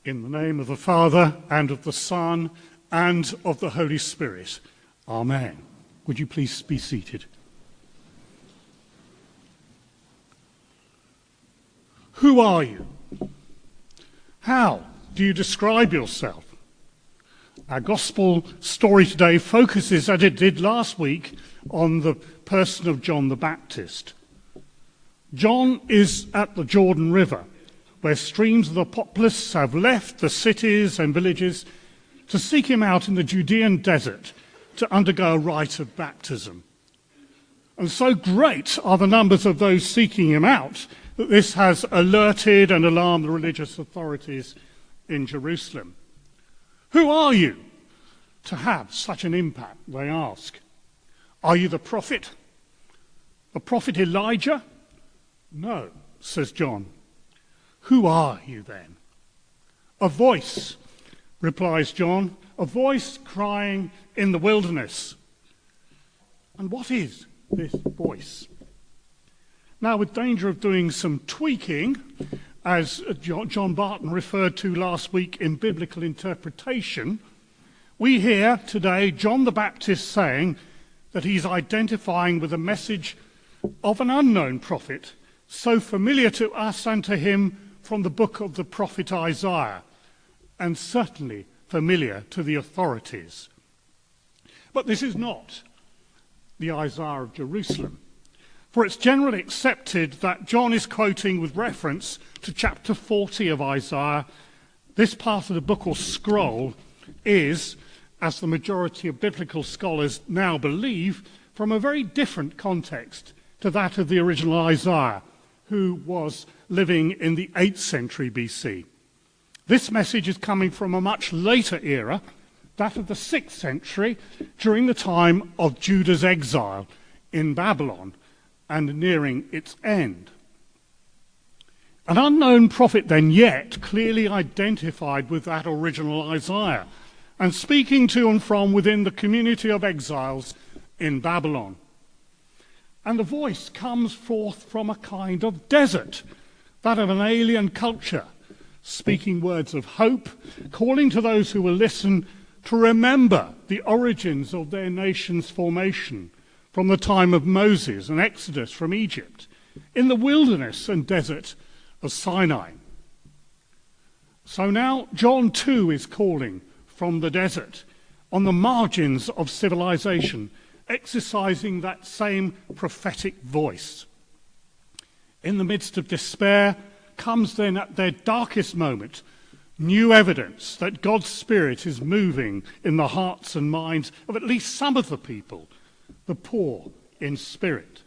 In the name of the Father, and of the Son, and of the Holy Spirit. Amen. Would you please be seated? Who are you? How do you describe yourself? Our gospel story today focuses, as it did last week, on the person of John the Baptist. John is at the Jordan River, where streams of the populace have left the cities and villages to seek him out in the Judean desert to undergo a rite of baptism. And so great are the numbers of those seeking him out that this has alerted and alarmed the religious authorities in Jerusalem. Who are you to have such an impact, they ask. Are you the prophet? The prophet Elijah? No, says John. Who are you then? A voice, replies John, a voice crying in the wilderness. And what is this voice? Now, with danger of doing some tweaking, as John Barton referred to last week in biblical interpretation, we hear today John the Baptist saying that he's identifying with a message of an unknown prophet, so familiar to us and to him from the book of the prophet Isaiah, and certainly familiar to the authorities. But this is not the Isaiah of Jerusalem, for it's generally accepted that John is quoting with reference to chapter 40 of Isaiah. This part of the book or scroll is, as the majority of biblical scholars now believe, from a very different context to that of the original Isaiah, who was living in the 8th century BC. This message is coming from a much later era, that of the 6th century, during the time of Judah's exile in Babylon and nearing its end. An unknown prophet then yet clearly identified with that original Isaiah and speaking to and from within the community of exiles in Babylon. And the voice comes forth from a kind of desert, that of an alien culture, speaking words of hope, calling to those who will listen to remember the origins of their nation's formation from the time of Moses and Exodus from Egypt, in the wilderness and desert of Sinai. So now John too is calling from the desert, on the margins of civilization, exercising that same prophetic voice. In the midst of despair comes then at their darkest moment new evidence that God's Spirit is moving in the hearts and minds of at least some of the people, the poor in spirit.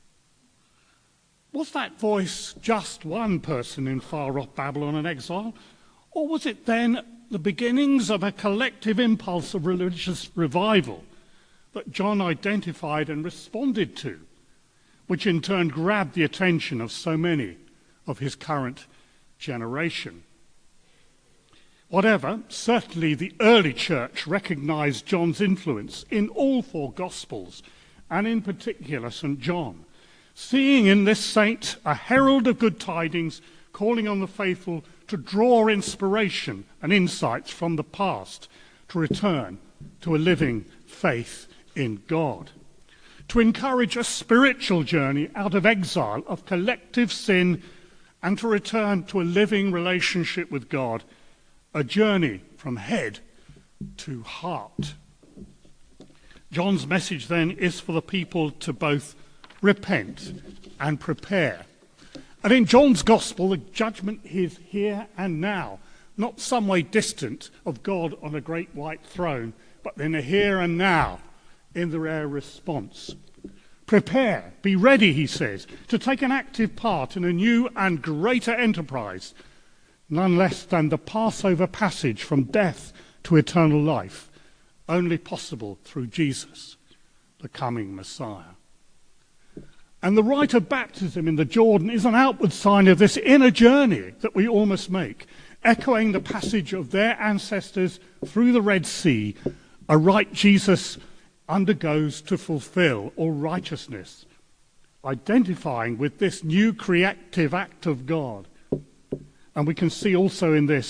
Was that voice just one person in far-off Babylon and exile, or was it then the beginnings of a collective impulse of religious revival that John identified and responded to, which in turn grabbed the attention of so many of his current generation? Whatever, certainly the early church recognized John's influence in all four Gospels, and in particular St. John, seeing in this saint a herald of good tidings, calling on the faithful to draw inspiration and insights from the past to return to a living faith in God, to encourage a spiritual journey out of exile, of collective sin, and to return to a living relationship with God, a journey from head to heart. John's message then is for the people to both repent and prepare. And in John's gospel, the judgment is here and now, not some way distant of God on a great white throne, but in a here and now, in the rare response. Prepare, be ready, he says, to take an active part in a new and greater enterprise, none less than the Passover passage from death to eternal life, only possible through Jesus, the coming Messiah. And the rite of baptism in the Jordan is an outward sign of this inner journey that we all must make, echoing the passage of their ancestors through the Red Sea, a rite Jesus undergoes to fulfill all righteousness, identifying with this new creative act of God. And we can see also in this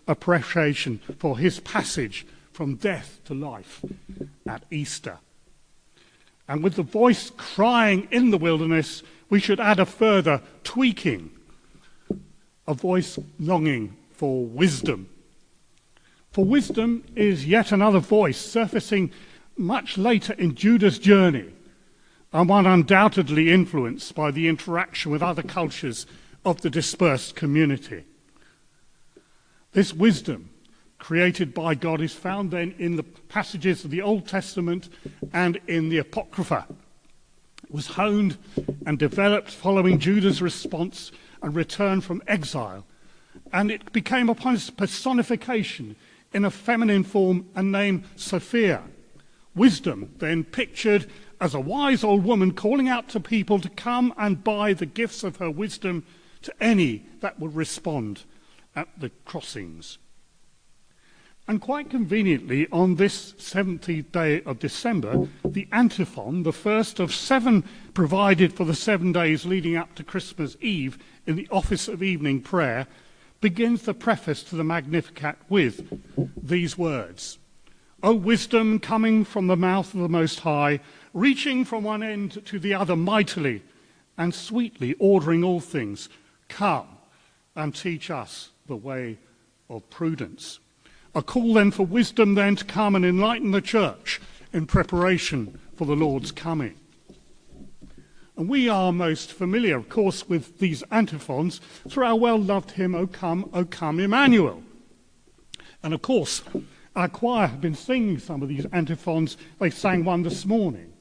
appreciation for his passage from death to life at Easter. And with the voice crying in the wilderness, we should add a further tweaking, a voice longing for wisdom. For wisdom is yet another voice surfacing much later in Judah's journey, and one undoubtedly influenced by the interaction with other cultures of the dispersed community. This wisdom created by God is found then in the passages of the Old Testament and in the Apocrypha. It was honed and developed following Judah's response and return from exile, and it became upon its personification in a feminine form and named Sophia. Wisdom then pictured as a wise old woman calling out to people to come and buy the gifts of her wisdom to any that would respond at the crossings. And quite conveniently, on this 17th day of December, the antiphon, the first of 7 provided for the 7 days leading up to Christmas Eve in the office of evening prayer, begins the preface to the Magnificat with these words: O wisdom coming from the mouth of the Most High, reaching from one end to the other mightily and sweetly ordering all things, come and teach us the way of prudence. A call then for wisdom then to come and enlighten the church in preparation for the Lord's coming. And we are most familiar, of course, with these antiphons through our well-loved hymn, O come, Emmanuel. And of course, our choir have been singing some of these antiphons. They sang one this morning.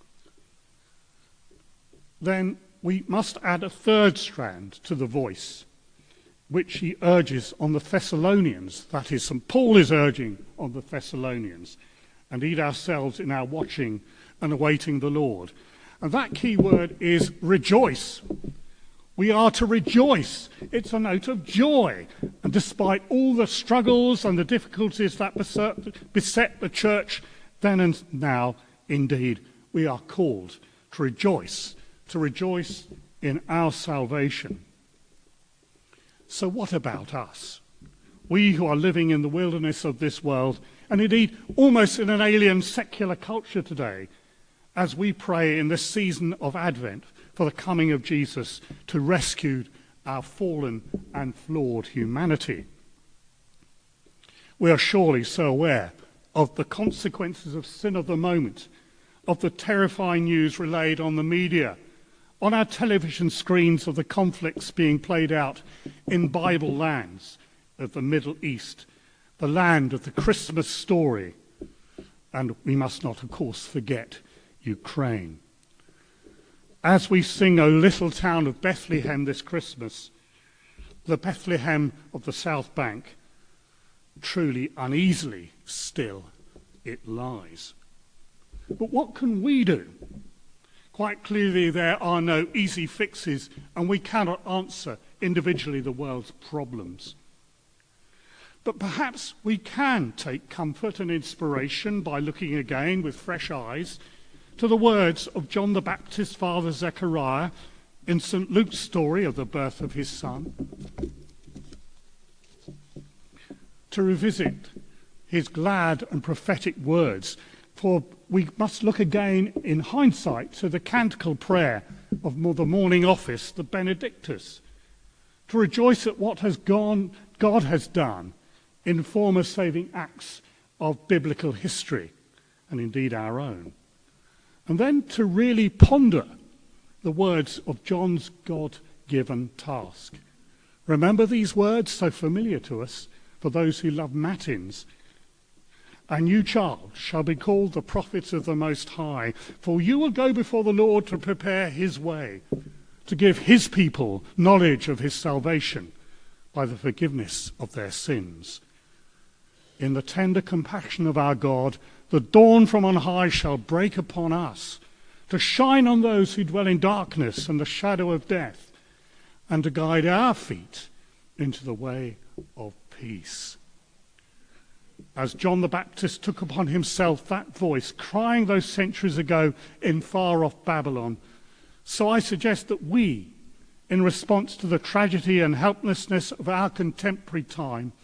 Then we must add a third strand to the voice, which he urges on the Thessalonians. That is, St. Paul is urging on the Thessalonians, and indeed ourselves in our watching and awaiting the Lord. And that key word is rejoice. We are to rejoice. It's a note of joy. And despite all the struggles and the difficulties that beset the church then and now, indeed, we are called to rejoice in our salvation. So what about us? We who are living in the wilderness of this world, and indeed almost in an alien secular culture today, as we pray in this season of Advent for the coming of Jesus to rescue our fallen and flawed humanity. We are surely so aware of the consequences of sin of the moment, of the terrifying news relayed on the media, on our television screens of the conflicts being played out in Bible lands of the Middle East, the land of the Christmas story. And we must not, of course, forget Ukraine. As we sing O Little Town of Bethlehem this Christmas, the Bethlehem of the South Bank, truly uneasily still it lies. But what can we do? Quite clearly there are no easy fixes, and we cannot answer individually the world's problems. But perhaps we can take comfort and inspiration by looking again with fresh eyes to the words of John the Baptist's father Zechariah in St. Luke's story of the birth of his son, to revisit his glad and prophetic words, for we must look again in hindsight to the canticle prayer of the morning office, the Benedictus, to rejoice at what God has done in former saving acts of biblical history, and indeed our own. And then to really ponder the words of John's God-given task. Remember these words, so familiar to us, for those who love matins. A new child shall be called the prophet of the Most High, for you will go before the Lord to prepare his way, to give his people knowledge of his salvation by the forgiveness of their sins. In the tender compassion of our God, the dawn from on high shall break upon us, to shine on those who dwell in darkness and the shadow of death, and to guide our feet into the way of peace. As John the Baptist took upon himself that voice, crying those centuries ago in far-off Babylon, so I suggest that we, in response to the tragedy and helplessness of our contemporary time,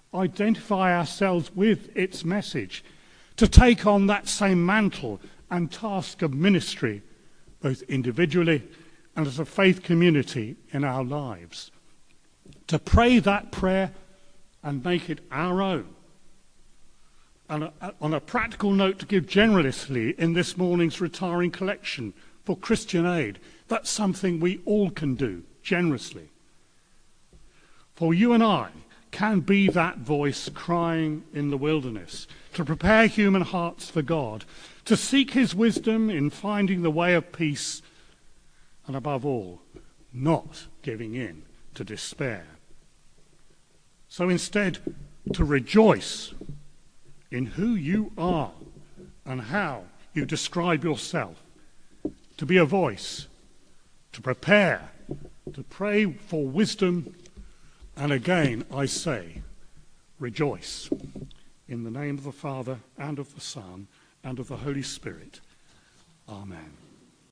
identify ourselves with its message, to take on that same mantle and task of ministry, both individually and as a faith community in our lives. To pray that prayer and make it our own. And on a practical note, to give generously in this morning's retiring collection for Christian Aid. That's something we all can do generously. For you and I can be that voice crying in the wilderness, to prepare human hearts for God, to seek his wisdom in finding the way of peace, and above all, not giving in to despair. So instead, to rejoice in who you are and how you describe yourself, to be a voice, to prepare, to pray for wisdom, and again I say, rejoice. In the name of the Father, and of the Son, and of the Holy Spirit. Amen.